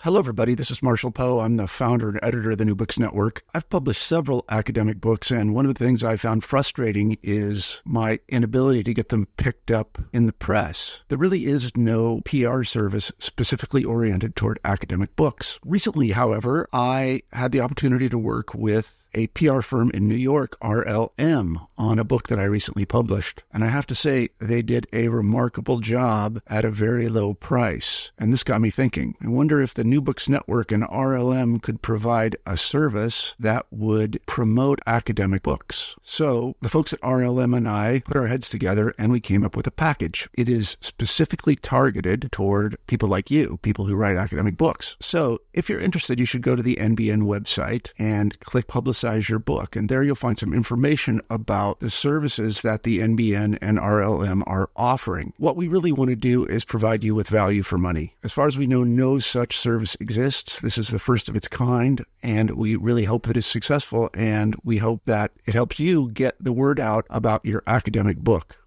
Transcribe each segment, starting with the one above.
Hello, everybody. This is Marshall Poe. I'm the founder and editor of the New Books Network. I've published several academic books, and one of the things I found frustrating is my inability to get them picked up in the press. There really is no PR service specifically oriented toward academic books. Recently, however, I had the opportunity to work with a PR firm in New York, RLM, on a book that I recently published. And I have to say, they did a remarkable job at a very low price. And this got me thinking. I wonder if the New Books Network and RLM could provide a service that would promote academic books. So the folks at RLM and I put our heads together and we came up with a package. It is specifically targeted toward people like you, people who write academic books. So if you're interested, you should go to the NBN website and click Publicize Your Book. And there you'll find some information about the services that the NBN and RLM are offering. What we really want to do is provide you with value for money. As far as we know, no such service exists. This is the first of its kind, and we really hope that it's successful, and we hope that it helps you get the word out about your academic book.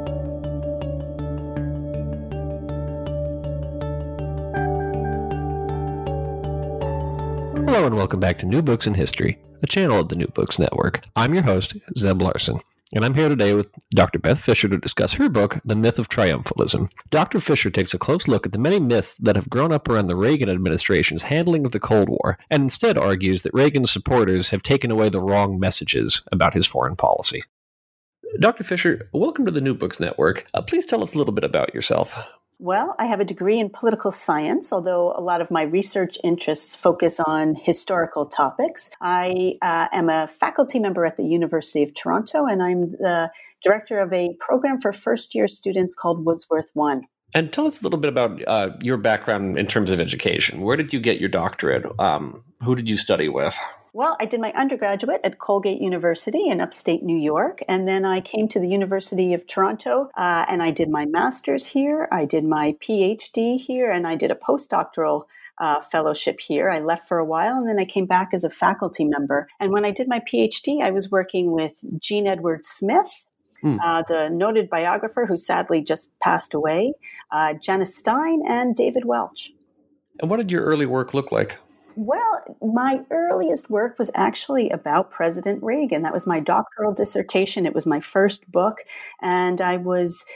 Hello and welcome back to New Books in History, a channel of the New Books Network. I'm your host, Zeb Larson, and I'm here today with Dr. Beth Fisher to discuss her book, The Myth of Triumphalism. Dr. Fisher takes a close look at the many myths that have grown up around the Reagan administration's handling of the Cold War, and instead argues that Reagan's supporters have taken away the wrong messages about his foreign policy. Dr. Fisher, welcome to the New Books Network. Please tell us a little bit about yourself. Well, I have a degree in political science, although a lot of my research interests focus on historical topics. I am a faculty member at the University of Toronto, and I'm the director of a program for first-year students called Woodsworth One. And tell us a little bit about your background in terms of education. Where did you get your doctorate? Who did you study with? Well, I did my undergraduate at Colgate University in upstate New York, and then I came to the University of Toronto, and I did my master's here, I did my PhD here, and I did a postdoctoral fellowship here. I left for a while, and then I came back as a faculty member. And when I did my PhD, I was working with Jean Edward Smith, the noted biographer who sadly just passed away, Janice Stein, and David Welch. And what did your early work look like? Well, my earliest work was actually about President Reagan. That was my doctoral dissertation. It was my first book. And I was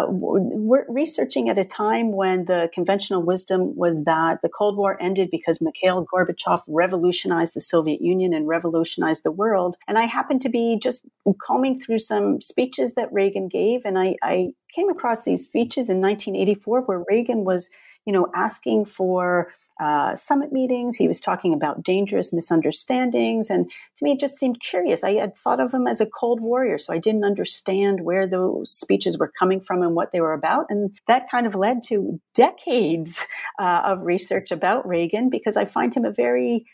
researching at a time when the conventional wisdom was that the Cold War ended because Mikhail Gorbachev revolutionized the Soviet Union and revolutionized the world. And I happened to be just combing through some speeches that Reagan gave. And I came across these speeches in 1984 where Reagan was asking for summit meetings. He was talking about dangerous misunderstandings. And to me, it just seemed curious. I had thought of him as a Cold Warrior, so I didn't understand where those speeches were coming from and what they were about. And that kind of led to decades of research about Reagan, because I find him a very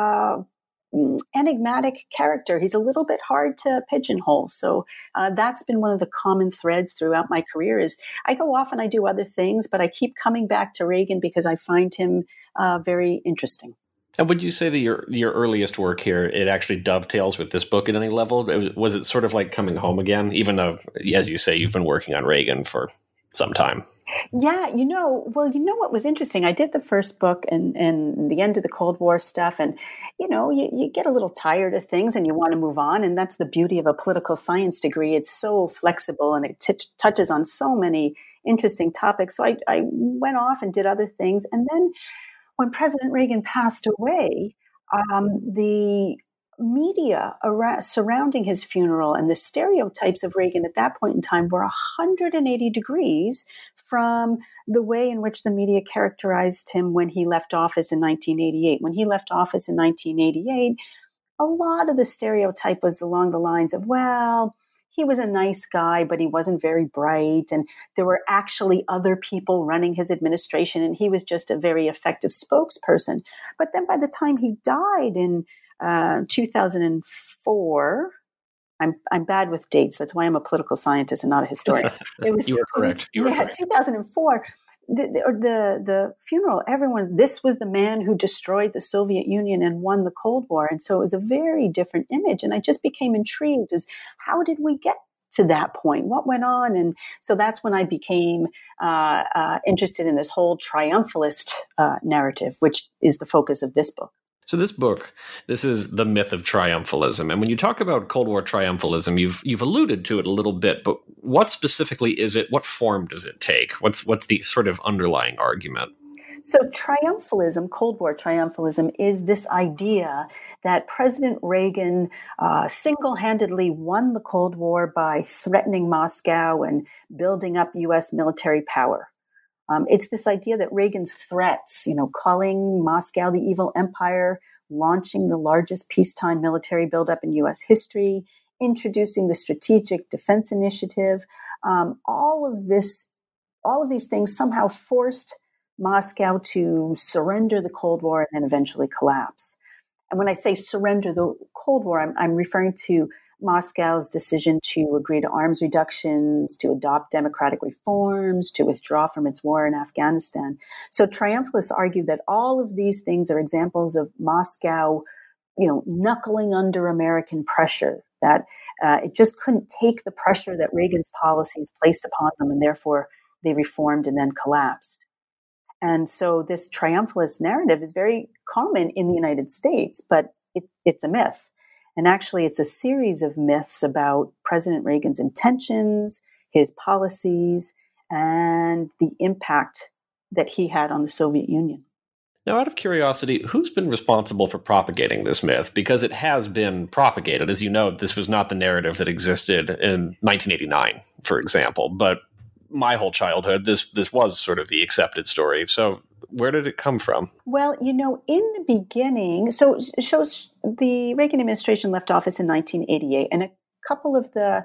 enigmatic character. He's a little bit hard to pigeonhole. So that's been one of the common threads throughout my career is I go off and I do other things, but I keep coming back to Reagan because I find him very interesting. And would you say that your earliest work here, it actually dovetails with this book at any level? Was it sort of like coming home again, even though, as you say, you've been working on Reagan for some time? Yeah, what was interesting? I did the first book and the end of the Cold War stuff, and you get a little tired of things and you want to move on, and that's the beauty of a political science degree. It's so flexible and it touches on so many interesting topics. So I went off and did other things, and then when President Reagan passed away, the media surrounding his funeral and the stereotypes of Reagan at that point in time were 180 degrees from the way in which the media characterized him when he left office in 1988. When he left office in 1988, a lot of the stereotype was along the lines of, well, he was a nice guy, but he wasn't very bright. And there were actually other people running his administration, and he was just a very effective spokesperson. But then by the time he died in 2004. I'm bad with dates. That's why I'm a political scientist and not a historian. You were correct. You were correct. 2004. The funeral. This was the man who destroyed the Soviet Union and won the Cold War, and so it was a very different image. And I just became intrigued as how did we get to that point? What went on? And so that's when I became interested in this whole triumphalist narrative, which is the focus of this book. So this book, this is The Myth of Triumphalism. And when you talk about Cold War triumphalism, you've alluded to it a little bit, but what specifically is it? What form does it take? What's the sort of underlying argument? So triumphalism, Cold War triumphalism, is this idea that President Reagan single-handedly won the Cold War by threatening Moscow and building up U.S. military power. It's this idea that Reagan's threats, calling Moscow the evil empire, launching the largest peacetime military buildup in U.S. history, introducing the Strategic Defense Initiative, all of these things somehow forced Moscow to surrender the Cold War and then eventually collapse. And when I say surrender the Cold War, I'm referring to Moscow's decision to agree to arms reductions, to adopt democratic reforms, to withdraw from its war in Afghanistan. So triumphalists argue that all of these things are examples of Moscow, knuckling under American pressure, that it just couldn't take the pressure that Reagan's policies placed upon them, and therefore they reformed and then collapsed. And so this triumphalist narrative is very common in the United States, but it's a myth. And actually, it's a series of myths about President Reagan's intentions, his policies, and the impact that he had on the Soviet Union. Now, out of curiosity, who's been responsible for propagating this myth? Because it has been propagated. As you know, this was not the narrative that existed in 1989, for example. But my whole childhood, this was sort of the accepted story. So where did it come from? Well, in the beginning, so it shows the Reagan administration left office in 1988, and a couple of the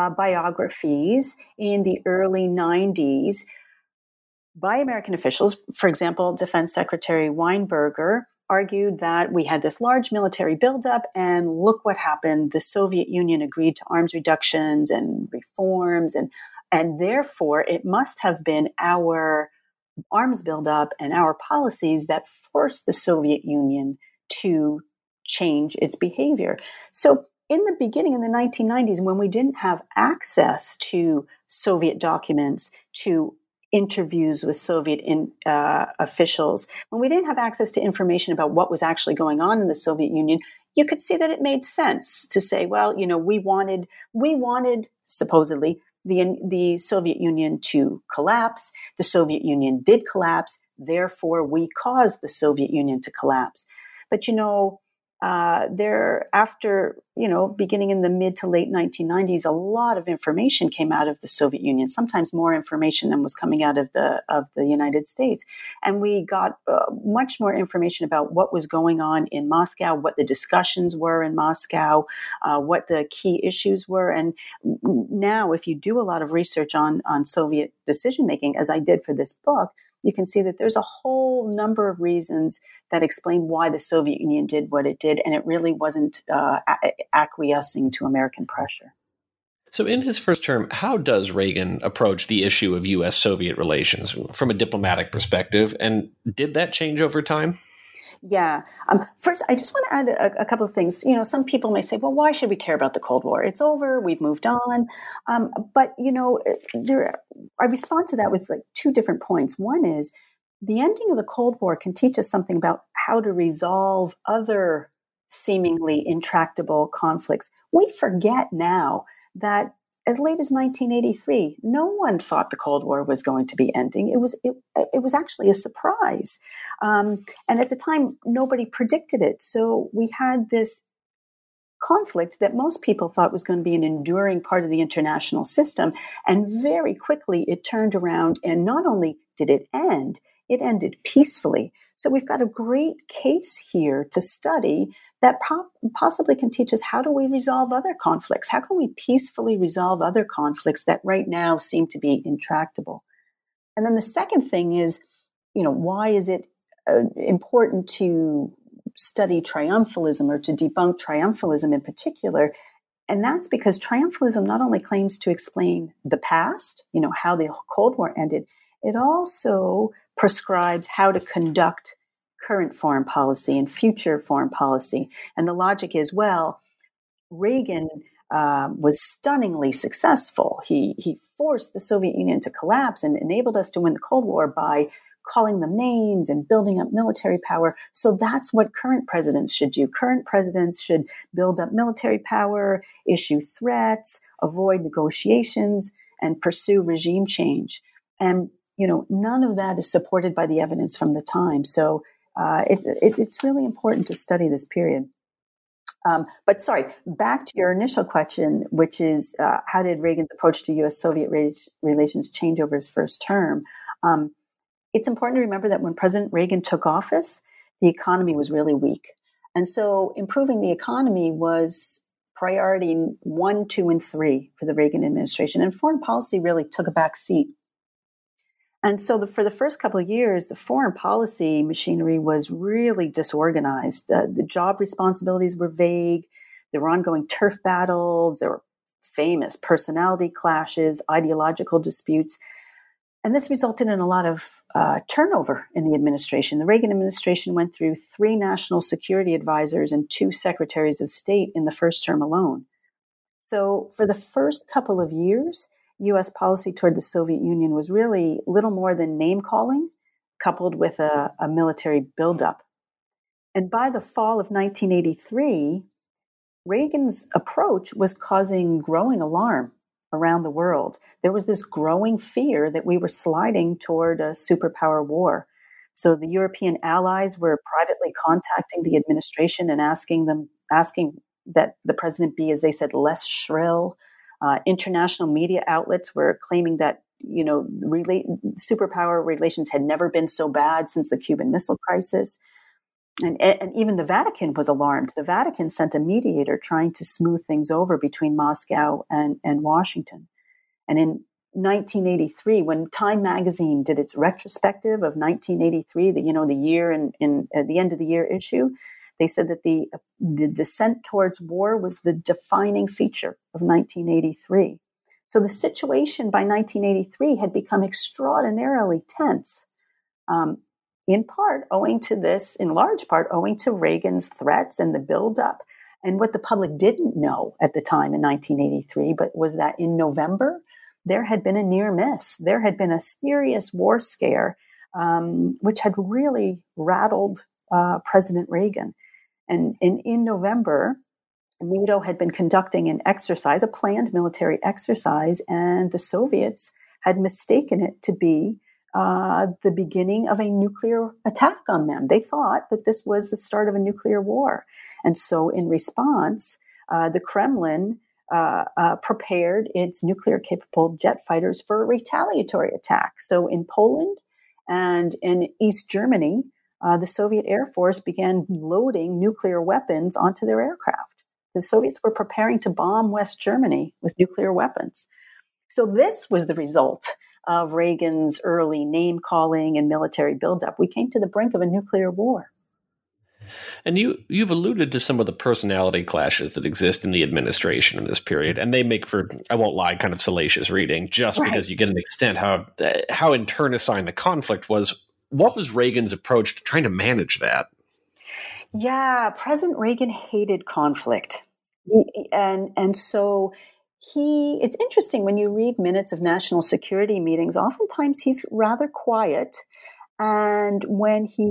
biographies in the early 90s by American officials, for example, Defense Secretary Weinberger, argued that we had this large military buildup, and look what happened. The Soviet Union agreed to arms reductions and reforms, and therefore it must have been our arms buildup and our policies that forced the Soviet Union to change its behavior. So in the beginning, in the 1990s, when we didn't have access to Soviet documents, to interviews with Soviet officials, when we didn't have access to information about what was actually going on in the Soviet Union, you could see that it made sense to say, well, we wanted supposedly the Soviet Union to collapse. The Soviet Union did collapse. Therefore, we caused the Soviet Union to collapse. But, thereafter, beginning in the mid to late 1990s, a lot of information came out of the Soviet Union, sometimes more information than was coming out of the United States. And we got much more information about what was going on in Moscow, what the discussions were in Moscow, what the key issues were. And now, if you do a lot of research on Soviet decision-making, as I did for this book, you can see that there's a whole number of reasons that explain why the Soviet Union did what it did, and it really wasn't acquiescing to American pressure. So in his first term, how does Reagan approach the issue of U.S.-Soviet relations from a diplomatic perspective, and did that change over time? Yeah. First, I just want to add a couple of things. Some people may say, well, why should we care about the Cold War? It's over. We've moved on. But I respond to that with two different points. One is the ending of the Cold War can teach us something about how to resolve other seemingly intractable conflicts. We forget now that as late as 1983, no one thought the Cold War was going to be ending. It was actually a surprise. And at the time, nobody predicted it. So we had this conflict that most people thought was going to be an enduring part of the international system. And very quickly, it turned around. And not only did it end, it ended peacefully. So we've got a great case here to study that possibly can teach us how do we resolve other conflicts? How can we peacefully resolve other conflicts that right now seem to be intractable? And then the second thing is, why is it important to study triumphalism or to debunk triumphalism in particular? And that's because triumphalism not only claims to explain the past, how the Cold War ended, it also prescribes how to conduct current foreign policy and future foreign policy. And the logic is, well, Reagan was stunningly successful. He forced the Soviet Union to collapse and enabled us to win the Cold War by calling them names and building up military power. So that's what current presidents should do. Current presidents should build up military power, issue threats, avoid negotiations, and pursue regime change. And, none of that is supported by the evidence from the time. So it's really important to study this period. But sorry, back to your initial question, which is how did Reagan's approach to U.S.-Soviet relations change over his first term? It's important to remember that when President Reagan took office, the economy was really weak. And so improving the economy was priority 1, 2, and 3 for the Reagan administration. And foreign policy really took a back seat. And so for the first couple of years, the foreign policy machinery was really disorganized. The job responsibilities were vague. There were ongoing turf battles. There were famous personality clashes, ideological disputes. And this resulted in a lot of turnover in the administration. The Reagan administration went through 3 national security advisors and 2 secretaries of state in the first term alone. So for the first couple of years, U.S. policy toward the Soviet Union was really little more than name-calling, coupled with a military buildup. And by the fall of 1983, Reagan's approach was causing growing alarm around the world. There was this growing fear that we were sliding toward a superpower war. So the European allies were privately contacting the administration and asking that the president be, as they said, less shrill. International media outlets were claiming that, superpower relations had never been so bad since the Cuban Missile Crisis. And even the Vatican was alarmed. The Vatican sent a mediator trying to smooth things over between Moscow and Washington. And in 1983, when Time magazine did its retrospective of 1983, the year in the end of the year issue, they said that the descent towards war was the defining feature of 1983. So the situation by 1983 had become extraordinarily tense, in large part owing to Reagan's threats and the buildup. And what the public didn't know at the time in 1983, but was that in November, there had been a near miss. There had been a serious war scare, which had really rattled President Reagan. And in November, NATO had been conducting an exercise, a planned military exercise, and the Soviets had mistaken it to be the beginning of a nuclear attack on them. They thought that this was the start of a nuclear war. And so in response, the Kremlin prepared its nuclear-capable jet fighters for a retaliatory attack. So in Poland and in East Germany, the Soviet Air Force began loading nuclear weapons onto their aircraft. The Soviets were preparing to bomb West Germany with nuclear weapons. So this was the result of Reagan's early name-calling and military buildup. We came to the brink of a nuclear war. And you've alluded to some of the personality clashes that exist in the administration in this period, and they make for, I won't lie, kind of salacious reading, just right, because you get an extent how internecine the conflict was. What was Reagan's approach to trying to manage that? Yeah, President Reagan hated conflict. And so it's interesting when you read minutes of national security meetings, oftentimes he's rather quiet. And when he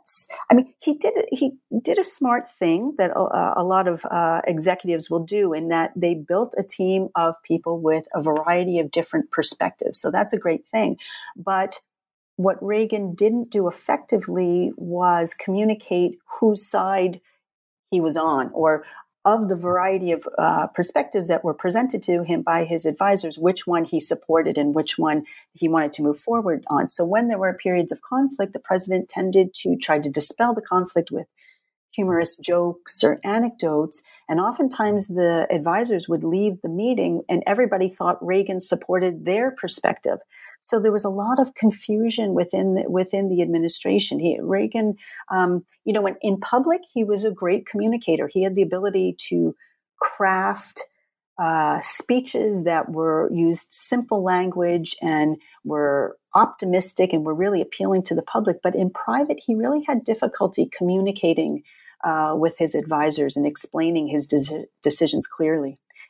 did a smart thing that a lot of executives will do, in that they built a team of people with a variety of different perspectives. So that's a great thing. But what Reagan didn't do effectively was communicate whose side he was on, or of the variety of perspectives that were presented to him by his advisors, which one he supported and which one he wanted to move forward on. So when there were periods of conflict, the president tended to try to dispel the conflict with humorous jokes or anecdotes. And oftentimes the advisors would leave the meeting and everybody thought Reagan supported their perspective. So there was a lot of confusion within the administration. Reagan, in public, he was a great communicator. He had the ability to craft speeches that used simple language and were optimistic and were really appealing to the public. But in private, he really had difficulty communicating with his advisors and explaining his decisions clearly.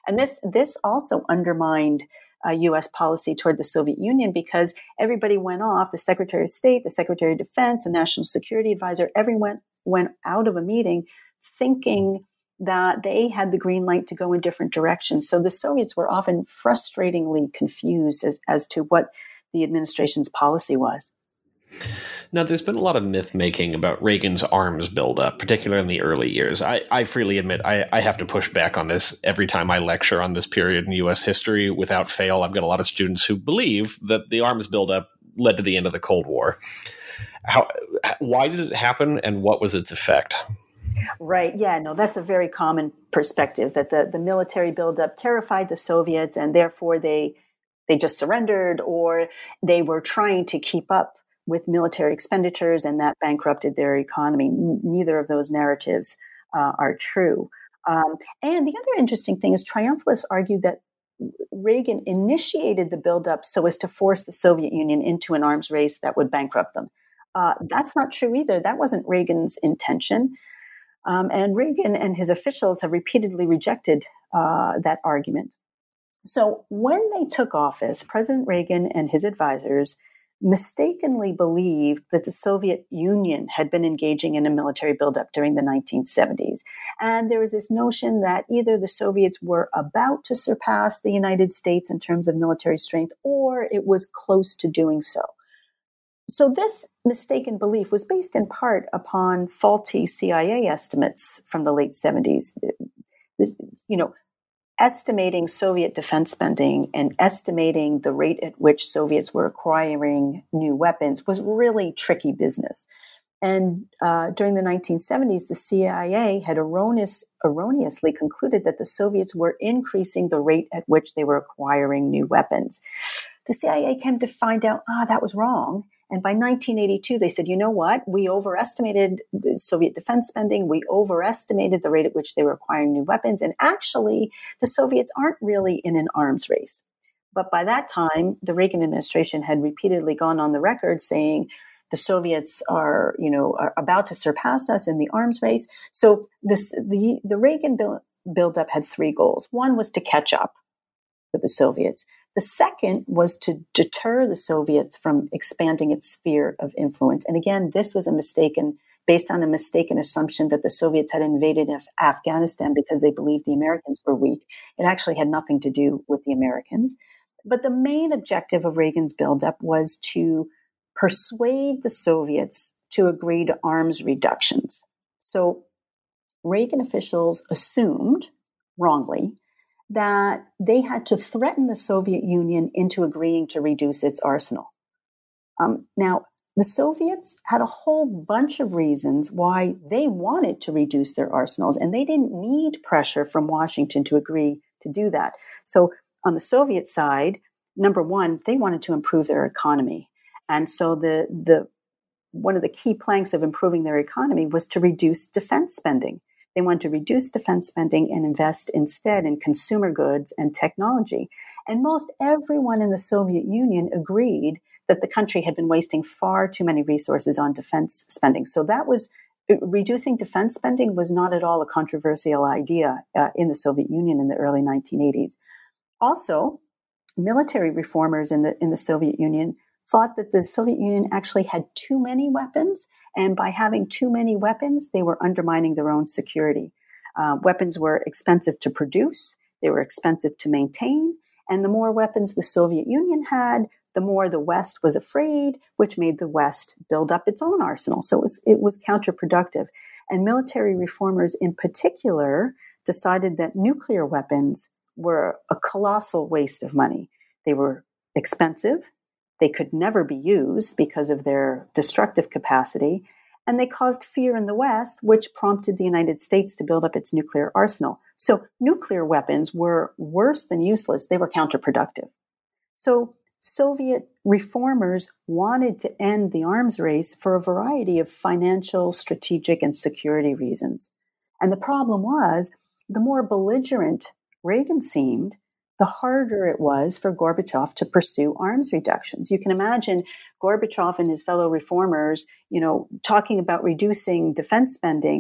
And this also undermined U.S. policy toward the Soviet Union because everybody went off, the Secretary of State, the Secretary of Defense, the National Security Advisor, everyone went out of a meeting thinking that they had the green light to go in different directions. So the Soviets were often frustratingly confused as to what the administration's policy was. Now, there's been a lot of myth making about Reagan's arms buildup, particularly in the early years. I freely admit I have to push back on this every time I lecture on this period in U.S. history without fail. I've got a lot of students who believe that the arms buildup led to the end of the Cold War. Why did it happen, and what was its effect? Right. Yeah, no, that's a very common perspective, that the military buildup terrified the Soviets and therefore they just surrendered, or they were trying to keep up with military expenditures and that bankrupted their economy. Neither of those narratives are true. And the other interesting thing is triumphalists argued that Reagan initiated the buildup so as to force the Soviet Union into an arms race that would bankrupt them. That's not true either. That wasn't Reagan's intention. And Reagan and his officials have repeatedly rejected that argument. So when they took office, President Reagan and his advisors mistakenly believed that the Soviet Union had been engaging in a military buildup during the 1970s. And there was this notion that either the Soviets were about to surpass the United States in terms of military strength, or it was close to doing so. So this mistaken belief was based in part upon faulty CIA estimates from the late 70s. Estimating Soviet defense spending and estimating the rate at which Soviets were acquiring new weapons was really tricky business. And during the 1970s, the CIA had erroneously concluded that the Soviets were increasing the rate at which they were acquiring new weapons. The CIA came to find out, that was wrong. And by 1982, they said, you know what? We overestimated Soviet defense spending. We overestimated the rate at which they were acquiring new weapons. And actually, the Soviets aren't really in an arms race. But by that time, the Reagan administration had repeatedly gone on the record saying the Soviets are about to surpass us in the arms race. So the Reagan buildup had three goals. One was to catch up with the Soviets. The second was to deter the Soviets from expanding its sphere of influence. And again, this was based on a mistaken assumption that the Soviets had invaded Afghanistan because they believed the Americans were weak. It actually had nothing to do with the Americans. But the main objective of Reagan's buildup was to persuade the Soviets to agree to arms reductions. So Reagan officials assumed, wrongly, that they had to threaten the Soviet Union into agreeing to reduce its arsenal. Now, the Soviets had a whole bunch of reasons why they wanted to reduce their arsenals, and they didn't need pressure from Washington to agree to do that. So on the Soviet side, number one, they wanted to improve their economy. And so the one of the key planks of improving their economy was to reduce defense spending. They wanted to reduce defense spending and invest instead in consumer goods and technology. And most everyone in the Soviet Union agreed that the country had been wasting far too many resources on defense spending. So reducing defense spending was not at all a controversial idea in the Soviet Union in the early 1980s. Also, military reformers in the Soviet Union thought that the Soviet Union actually had too many weapons, and by having too many weapons, they were undermining their own security. Weapons were expensive to produce, they were expensive to maintain, and the more weapons the Soviet Union had, the more the West was afraid, which made the West build up its own arsenal. So it was counterproductive. And military reformers in particular decided that nuclear weapons were a colossal waste of money. They were expensive. They could never be used because of their destructive capacity, and they caused fear in the West, which prompted the United States to build up its nuclear arsenal. So nuclear weapons were worse than useless. They were counterproductive. So Soviet reformers wanted to end the arms race for a variety of financial, strategic, and security reasons. And the problem was, the more belligerent Reagan seemed, the harder it was for Gorbachev to pursue arms reductions. You can imagine Gorbachev and his fellow reformers, talking about reducing defense spending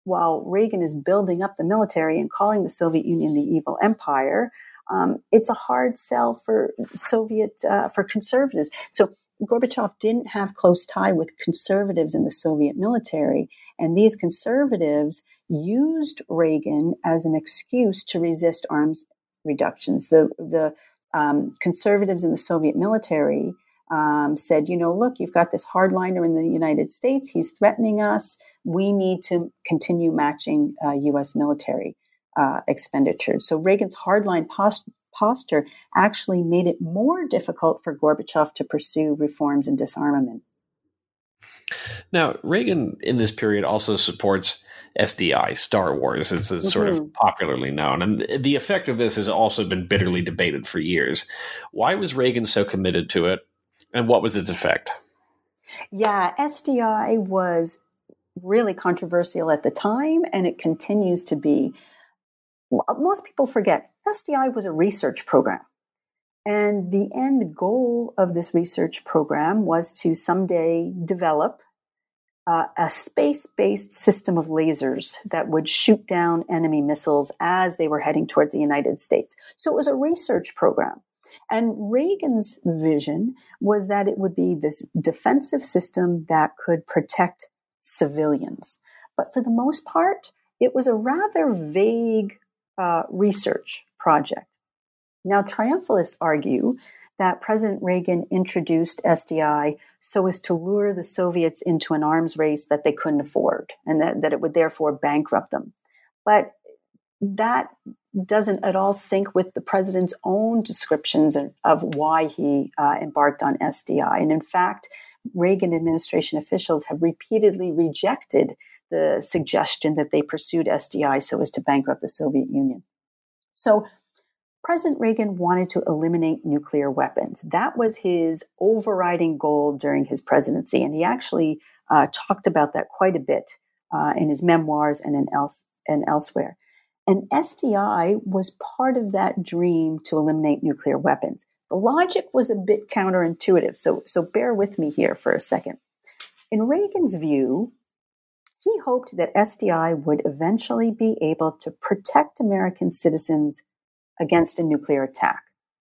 while Reagan is building up the military and calling the Soviet Union the evil empire, it's a hard sell for for conservatives. So Gorbachev didn't have close tie with conservatives in the Soviet military, and these conservatives used Reagan as an excuse to resist arms reductions. The conservatives in the Soviet military said, look, you've got this hardliner in the United States. He's threatening us. We need to continue matching U.S. military expenditures. So Reagan's hardline posture actually made it more difficult for Gorbachev to pursue reforms in disarmament. Now, Reagan in this period also supports SDI, Star Wars, as it's sort of popularly known. And the effect of this has also been bitterly debated for years. Why was Reagan so committed to it? And what was its effect? Yeah, SDI was really controversial at the time, and it continues to be. Most people forget SDI was a research program. And the end goal of this research program was to someday develop a space-based system of lasers that would shoot down enemy missiles as they were heading towards the United States. So it was a research program. And Reagan's vision was that it would be this defensive system that could protect civilians. But for the most part, it was a rather vague research project. Now, triumphalists argue that President Reagan introduced SDI so as to lure the Soviets into an arms race that they couldn't afford, and that it would therefore bankrupt them. But that doesn't at all sync with the president's own descriptions of why he embarked on SDI. And in fact, Reagan administration officials have repeatedly rejected the suggestion that they pursued SDI so as to bankrupt the Soviet Union. So President Reagan wanted to eliminate nuclear weapons. That was his overriding goal during his presidency. And he actually talked about that quite a bit in his memoirs and elsewhere. And SDI was part of that dream to eliminate nuclear weapons. The logic was a bit counterintuitive, so bear with me here for a second. In Reagan's view, he hoped that SDI would eventually be able to protect American citizens against a nuclear attack.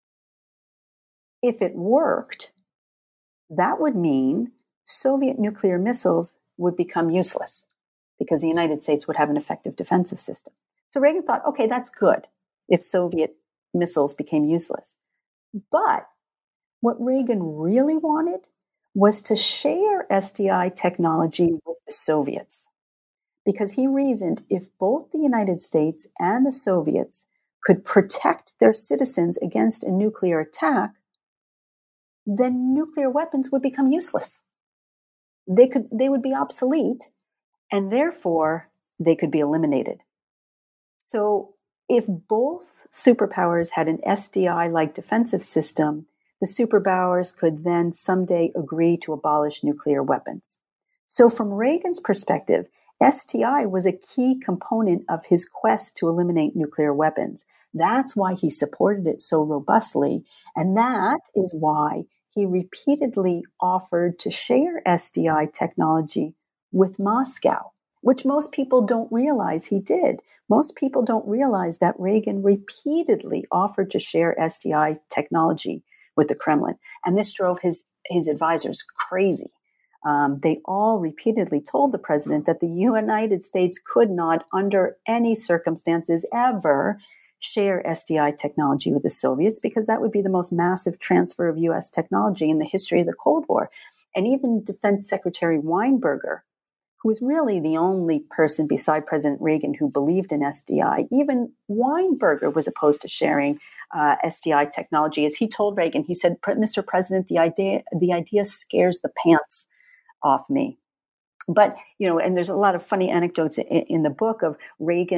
If it worked, that would mean Soviet nuclear missiles would become useless because the United States would have an effective defensive system. So Reagan thought, okay, that's good if Soviet missiles became useless. But what Reagan really wanted was to share SDI technology with the Soviets, because he reasoned if both the United States and the Soviets could protect their citizens against a nuclear attack, then nuclear weapons would become useless. They would be obsolete, and therefore they could be eliminated. So if both superpowers had an SDI-like defensive system, the superpowers could then someday agree to abolish nuclear weapons. So from Reagan's perspective, SDI was a key component of his quest to eliminate nuclear weapons. That's why he supported it so robustly, and that is why he repeatedly offered to share SDI technology with Moscow, which most people don't realize he did. Most people don't realize that Reagan repeatedly offered to share SDI technology with the Kremlin, and this drove his advisors crazy. They all repeatedly told the president that the United States could not, under any circumstances, ever share SDI technology with the Soviets, because that would be the most massive transfer of U.S. technology in the history of the Cold War. And even Defense Secretary Weinberger, who was really the only person beside President Reagan who believed in SDI, even Weinberger was opposed to sharing SDI technology. As he told Reagan, he said, "Mr. President, the idea scares the pants off me." But, and there's a lot of funny anecdotes in the book of Reagan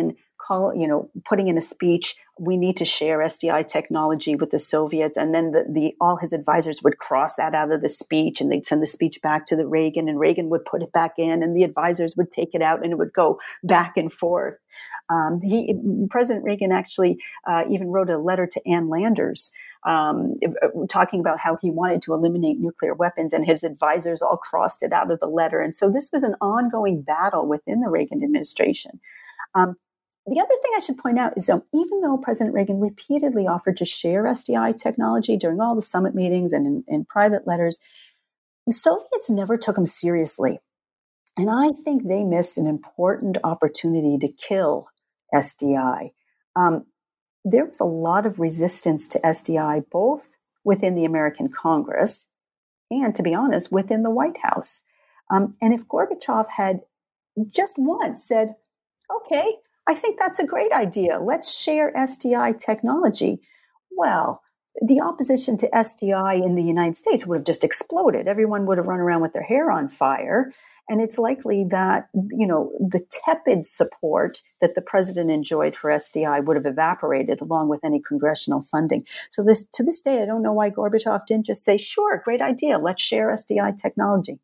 putting in a speech, we need to share SDI technology with the Soviets. And then all his advisors would cross that out of the speech, and they'd send the speech back to the Reagan, and Reagan would put it back in, and the advisors would take it out, and it would go back and forth. President Reagan actually even wrote a letter to Ann Landers talking about how he wanted to eliminate nuclear weapons, and his advisors all crossed it out of the letter. And so this was an ongoing battle within the Reagan administration. The other thing I should point out is even though President Reagan repeatedly offered to share SDI technology during all the summit meetings and in private letters, the Soviets never took him seriously. And I think they missed an important opportunity to kill SDI. There was a lot of resistance to SDI, both within the American Congress and, to be honest, within the White House. And if Gorbachev had just once said, okay, I think that's a great idea, let's share SDI technology, well, the opposition to SDI in the United States would have just exploded. Everyone would have run around with their hair on fire. And it's likely that, the tepid support that the president enjoyed for SDI would have evaporated along with any congressional funding. So to this day, I don't know why Gorbachev didn't just say, sure, great idea, let's share SDI technology.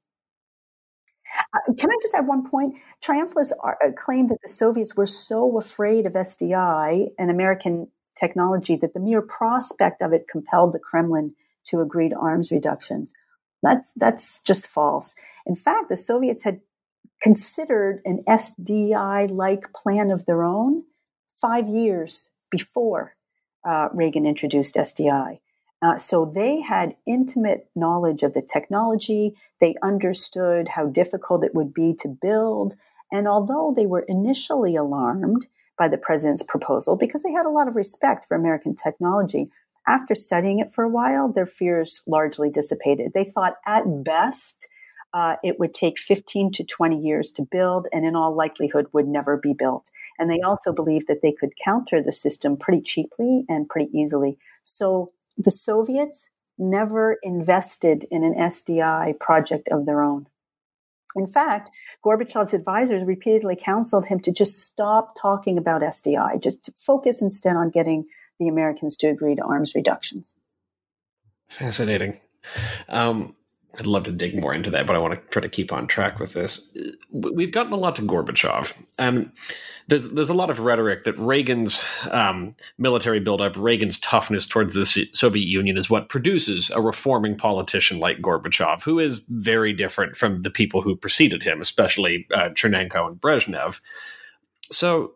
Can I just add one point? Triumphalists claim that the Soviets were so afraid of SDI and American technology that the mere prospect of it compelled the Kremlin to agree to arms reductions. That's just false. In fact, the Soviets had considered an SDI-like plan of their own 5 years before Reagan introduced SDI. So they had intimate knowledge of the technology. They understood how difficult it would be to build. And although they were initially alarmed by the president's proposal, because they had a lot of respect for American technology, after studying it for a while, their fears largely dissipated. They thought at best it would take 15 to 20 years to build, and in all likelihood would never be built. And they also believed that they could counter the system pretty cheaply and pretty easily. So the Soviets never invested in an SDI project of their own. In fact, Gorbachev's advisors repeatedly counseled him to just stop talking about SDI, just to focus instead on getting the Americans to agree to arms reductions. Fascinating. I'd love to dig more into that, but I want to try to keep on track with this. We've gotten a lot to Gorbachev, and there's a lot of rhetoric that Reagan's military buildup, Reagan's toughness towards the Soviet Union is what produces a reforming politician like Gorbachev, who is very different from the people who preceded him, especially Chernenko and Brezhnev. So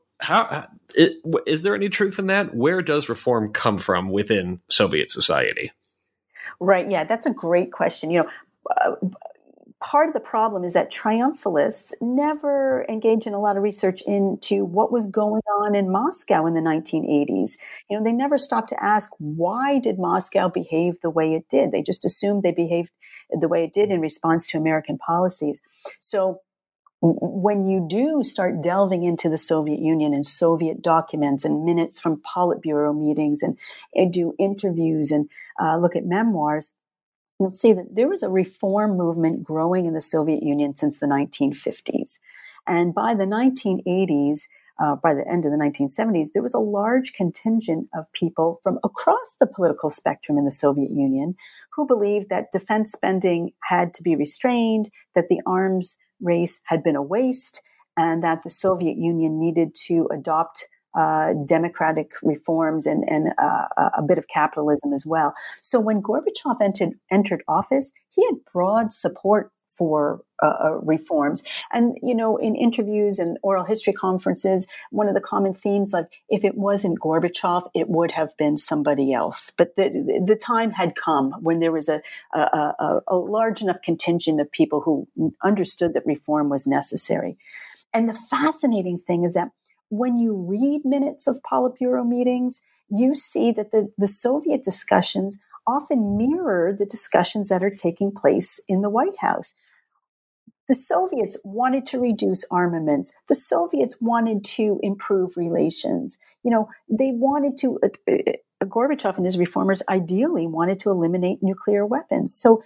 is there any truth in that? Where does reform come from within Soviet society? Right. Yeah, that's a great question. Part of the problem is that triumphalists never engage in a lot of research into what was going on in Moscow in the 1980s. They never stopped to ask, why did Moscow behave the way it did? They just assumed they behaved the way it did in response to American policies. So when you do start delving into the Soviet Union and Soviet documents and minutes from Politburo meetings and do interviews and look at memoirs, you'll see that there was a reform movement growing in the Soviet Union since the 1950s. And by the 1980s, by the end of the 1970s, there was a large contingent of people from across the political spectrum in the Soviet Union who believed that defense spending had to be restrained, that the arms race had been a waste, and that the Soviet Union needed to adopt democratic reforms and a bit of capitalism as well. So when Gorbachev entered office, he had broad support for reforms. And, in interviews and oral history conferences, one of the common themes, like, if it wasn't Gorbachev, it would have been somebody else. But the time had come when there was a large enough contingent of people who understood that reform was necessary. And the fascinating thing is that when you read minutes of Politburo meetings, you see that the Soviet discussions often mirror the discussions that are taking place in the White House. The Soviets wanted to reduce armaments. The Soviets wanted to improve relations. They wanted to, Gorbachev and his reformers ideally wanted to eliminate nuclear weapons. So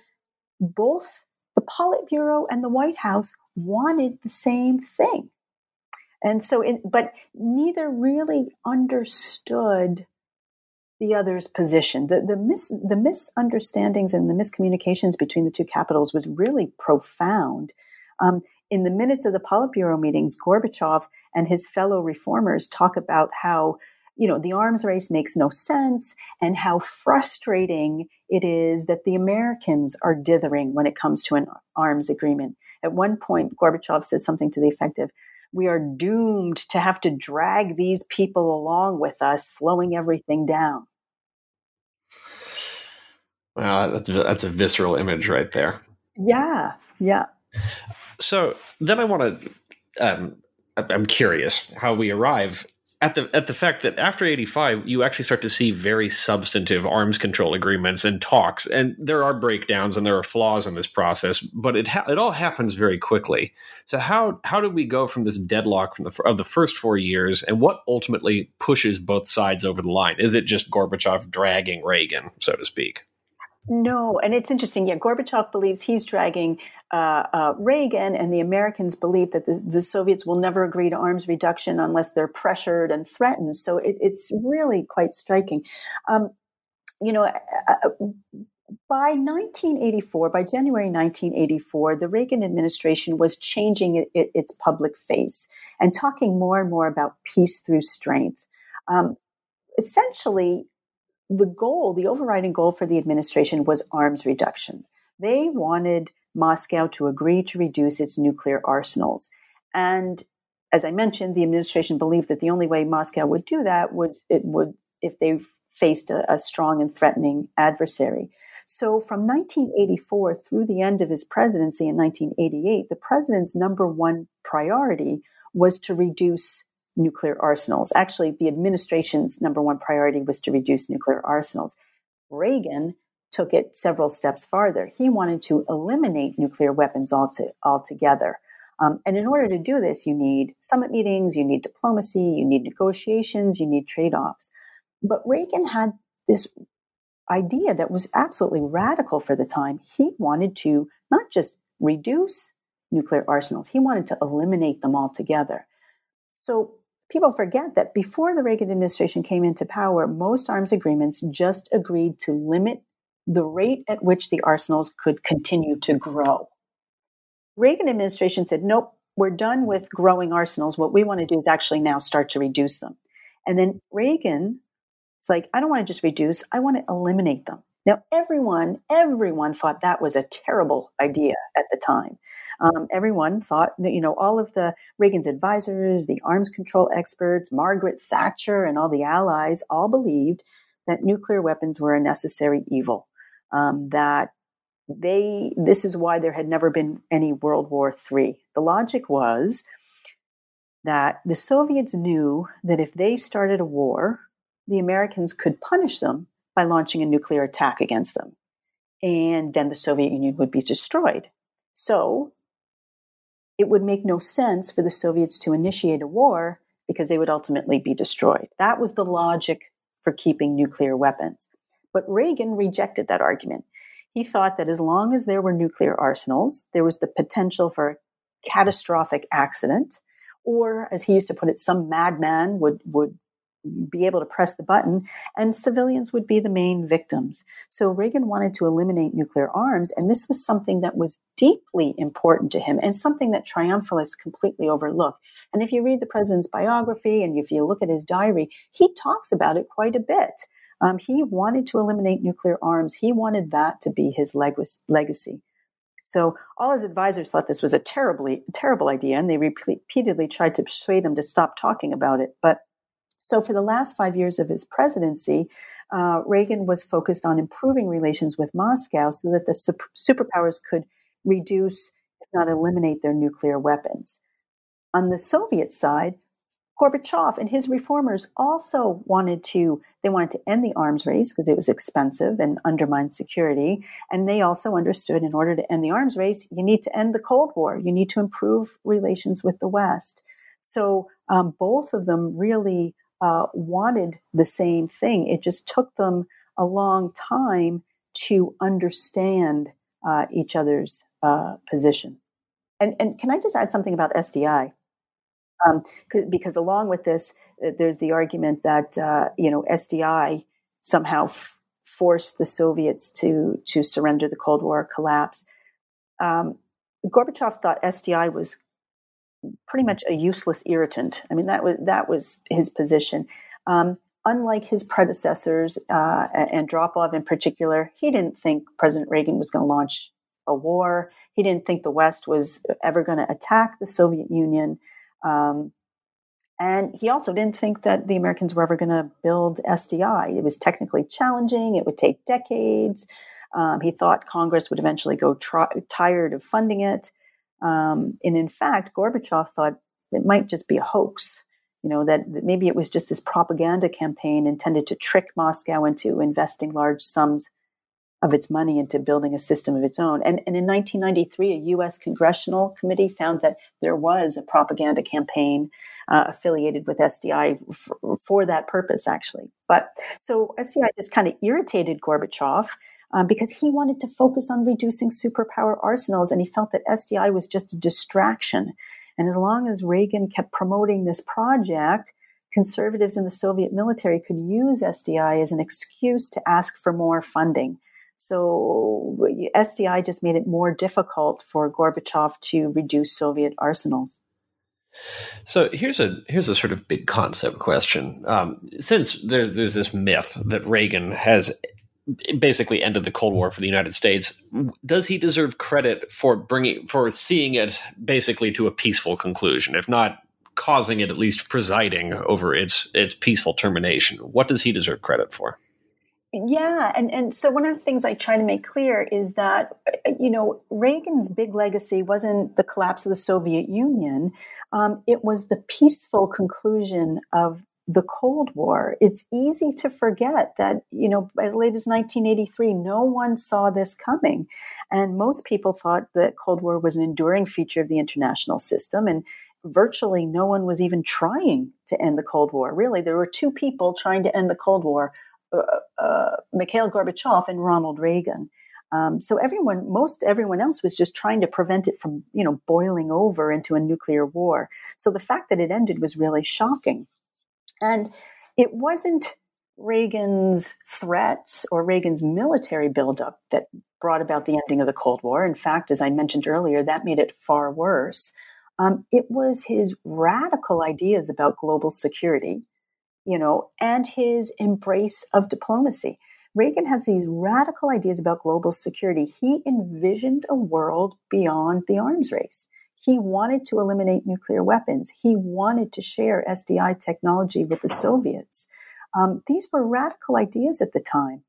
both the Politburo and the White House wanted the same thing. And so, but neither really understood the other's position. The misunderstandings and the miscommunications between the two capitals was really profound. In the minutes of the Politburo meetings, Gorbachev and his fellow reformers talk about how, the arms race makes no sense and how frustrating it is that the Americans are dithering when it comes to an arms agreement. At one point, Gorbachev says something to the effect of, "We are doomed to have to drag these people along with us, slowing everything down." Wow, that's a visceral image right there. Yeah. So then I want to, I'm curious how we arrive at the fact that after 85, you actually start to see very substantive arms control agreements and talks, and there are breakdowns and there are flaws in this process, but it all happens very quickly. So how do we go from this deadlock of the first 4 years, and what ultimately pushes both sides over the line? Is it just Gorbachev dragging Reagan, so to speak? No, and it's interesting. Yeah, Gorbachev believes he's dragging Reagan, and the Americans believe that the Soviets will never agree to arms reduction unless they're pressured and threatened. So it's really quite striking. By 1984, by January 1984, the Reagan administration was changing its public face and talking more and more about peace through strength. Essentially, the overriding goal for the administration was arms reduction. They wanted Moscow to agree to reduce its nuclear arsenals. And as I mentioned, the administration believed that the only way Moscow would do that would if they faced a strong and threatening adversary. So from 1984 through the end of his presidency in 1988, the president's number one priority was to reduce nuclear arsenals. Actually, the administration's number one priority was to reduce nuclear arsenals. Reagan took it several steps farther. He wanted to eliminate nuclear weapons altogether. And in order to do this, you need summit meetings, you need diplomacy, you need negotiations, you need trade-offs. But Reagan had this idea that was absolutely radical for the time. He wanted to not just reduce nuclear arsenals, he wanted to eliminate them altogether. So people forget that before the Reagan administration came into power, most arms agreements just agreed to limit the rate at which the arsenals could continue to grow. Reagan administration said, nope, we're done with growing arsenals. What we want to do is actually now start to reduce them. And then Reagan, it's like, I don't want to just reduce, I want to eliminate them. Now, everyone thought that was a terrible idea at the time. Everyone thought that, all of Reagan's advisors, the arms control experts, Margaret Thatcher, and all the allies all believed that nuclear weapons were a necessary evil. This is why there had never been any World War III. The logic was that the Soviets knew that if they started a war, the Americans could punish them by launching a nuclear attack against them. And then the Soviet Union would be destroyed. So it would make no sense for the Soviets to initiate a war because they would ultimately be destroyed. That was the logic for keeping nuclear weapons. But Reagan rejected that argument. He thought that as long as there were nuclear arsenals, there was the potential for a catastrophic accident, or as he used to put it, some madman would be able to press the button, and civilians would be the main victims. So Reagan wanted to eliminate nuclear arms, and this was something that was deeply important to him and something that triumphalists completely overlook. And if you read the president's biography and if you look at his diary, he talks about it quite a bit. He wanted to eliminate nuclear arms. He wanted that to be his legacy. So all his advisors thought this was a terrible idea, and they repeatedly tried to persuade him to stop talking about it. But so for the last 5 years of his presidency, Reagan was focused on improving relations with Moscow so that the superpowers could reduce, if not eliminate, their nuclear weapons. On the Soviet side, Gorbachev and his reformers also wanted to end the arms race because it was expensive and undermined security. And they also understood in order to end the arms race, you need to end the Cold War. You need to improve relations with the West. So both of them really wanted the same thing. It just took them a long time to understand each other's position. And can I just add something about SDI? Because along with this, there's the argument that SDI somehow forced the Soviets to surrender the Cold War, collapse. Gorbachev thought SDI was pretty much a useless irritant. I mean, that was his position. Unlike his predecessors, Andropov in particular, he didn't think President Reagan was going to launch a war. He didn't think the West was ever going to attack the Soviet Union. And he also didn't think that the Americans were ever going to build SDI. It was technically challenging. It would take decades. He thought Congress would eventually go tired of funding it. And in fact, Gorbachev thought it might just be a hoax, that maybe it was just this propaganda campaign intended to trick Moscow into investing large sums of its money into building a system of its own. And in 1993, a U.S. congressional committee found that there was a propaganda campaign affiliated with SDI for that purpose, actually. But so SDI just kind of irritated Gorbachev because he wanted to focus on reducing superpower arsenals, and he felt that SDI was just a distraction. And as long as Reagan kept promoting this project, conservatives in the Soviet military could use SDI as an excuse to ask for more funding. So SDI just made it more difficult for Gorbachev to reduce Soviet arsenals. So here's a sort of big concept question. Since there's this myth that Reagan has basically ended the Cold War for the United States, does he deserve credit for seeing it basically to a peaceful conclusion, if not causing it, at least presiding over its peaceful termination? What does he deserve credit for? Yeah. And so one of the things I try to make clear is that, Reagan's big legacy wasn't the collapse of the Soviet Union. It was the peaceful conclusion of the Cold War. It's easy to forget that, as late as 1983, no one saw this coming. And most people thought that Cold War was an enduring feature of the international system. And virtually no one was even trying to end the Cold War. Really, there were two people trying to end the Cold War, Mikhail Gorbachev and Ronald Reagan. So most everyone else was just trying to prevent it from, boiling over into a nuclear war. So the fact that it ended was really shocking. And it wasn't Reagan's threats or Reagan's military buildup that brought about the ending of the Cold War. In fact, as I mentioned earlier, that made it far worse. It was his radical ideas about global security, and his embrace of diplomacy. Reagan had these radical ideas about global security. He envisioned a world beyond the arms race. He wanted to eliminate nuclear weapons. He wanted to share SDI technology with the Soviets. These were radical ideas at the time.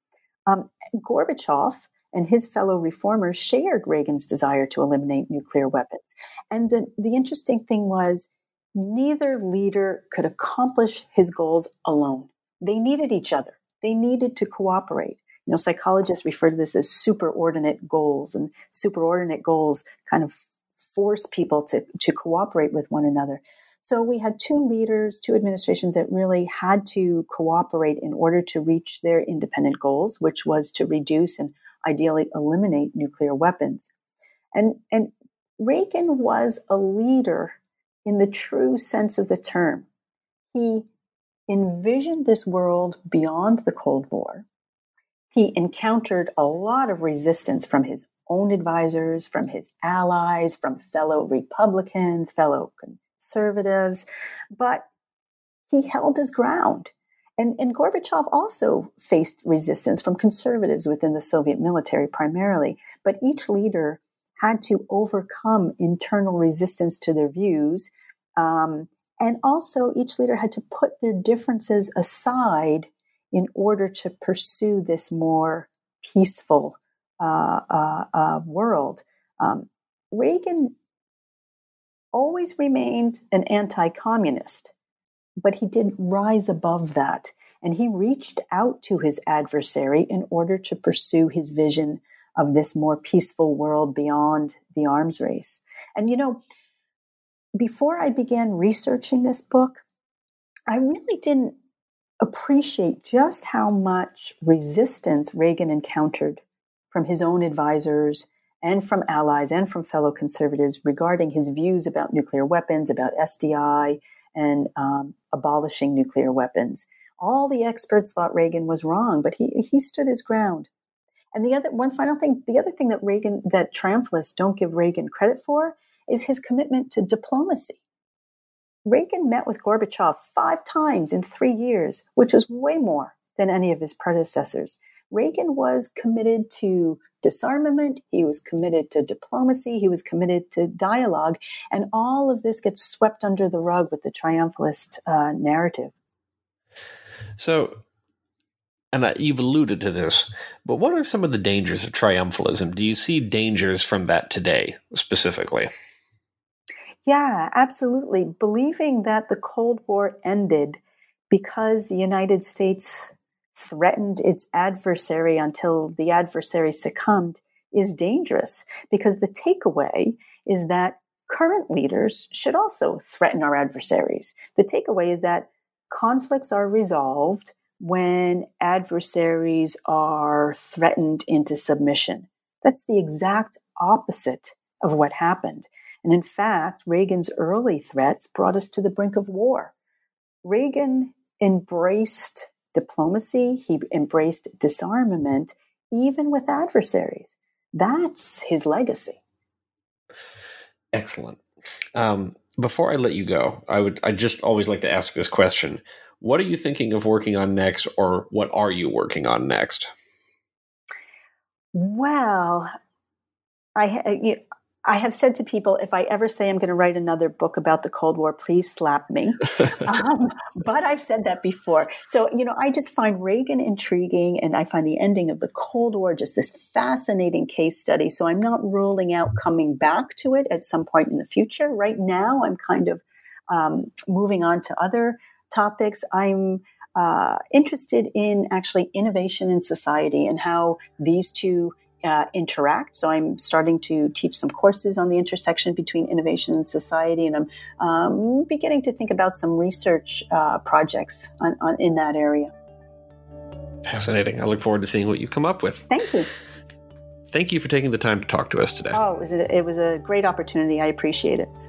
Gorbachev and his fellow reformers shared Reagan's desire to eliminate nuclear weapons. And the interesting thing was, neither leader could accomplish his goals alone. They needed each other. They needed to cooperate. Psychologists refer to this as superordinate goals, and superordinate goals kind of force people to cooperate with one another. So we had two leaders, two administrations that really had to cooperate in order to reach their independent goals, which was to reduce and ideally eliminate nuclear weapons. And Reagan was a leader in the true sense of the term. He envisioned this world beyond the Cold War. He encountered a lot of resistance from his own advisors, from his allies, from fellow Republicans, fellow conservatives, but he held his ground. And Gorbachev also faced resistance from conservatives within the Soviet military primarily, but each leader had to overcome internal resistance to their views. And also each leader had to put their differences aside in order to pursue this more peaceful world. Reagan always remained an anti-communist, but he did rise above that. And he reached out to his adversary in order to pursue his vision of this more peaceful world beyond the arms race. And, before I began researching this book, I really didn't appreciate just how much resistance Reagan encountered from his own advisors and from allies and from fellow conservatives regarding his views about nuclear weapons, about SDI, and abolishing nuclear weapons. All the experts thought Reagan was wrong, but he stood his ground. And the other thing that triumphalists don't give Reagan credit for is his commitment to diplomacy. Reagan met with Gorbachev 5 times in 3 years, which was way more than any of his predecessors. Reagan was committed to disarmament, he was committed to diplomacy, he was committed to dialogue, and all of this gets swept under the rug with the triumphalist narrative. So, and you've alluded to this, but what are some of the dangers of triumphalism? Do you see dangers from that today, specifically? Yeah, absolutely. Believing that the Cold War ended because the United States threatened its adversary until the adversary succumbed is dangerous, because the takeaway is that current leaders should also threaten our adversaries. The takeaway is that conflicts are resolved when adversaries are threatened into submission. That's the exact opposite of what happened. And in fact, Reagan's early threats brought us to the brink of war. Reagan embraced diplomacy, he embraced disarmament, even with adversaries. That's his legacy. Excellent. Before I let you go, I'd just always like to ask this question. What are you thinking of working on next, or what are you working on next? Well, I have said to people, if I ever say I'm going to write another book about the Cold War, please slap me. But I've said that before. So, I just find Reagan intriguing, and I find the ending of the Cold War just this fascinating case study. So I'm not ruling out coming back to it at some point in the future. Right now, I'm kind of moving on to other topics. I'm interested in actually innovation in society and how these two interact. So I'm starting to teach some courses on the intersection between innovation and society, and I'm beginning to think about some research projects in that area. Fascinating. I look forward to seeing what you come up with. Thank you. Thank you for taking the time to talk to us today. Oh, it was a great opportunity. I appreciate it.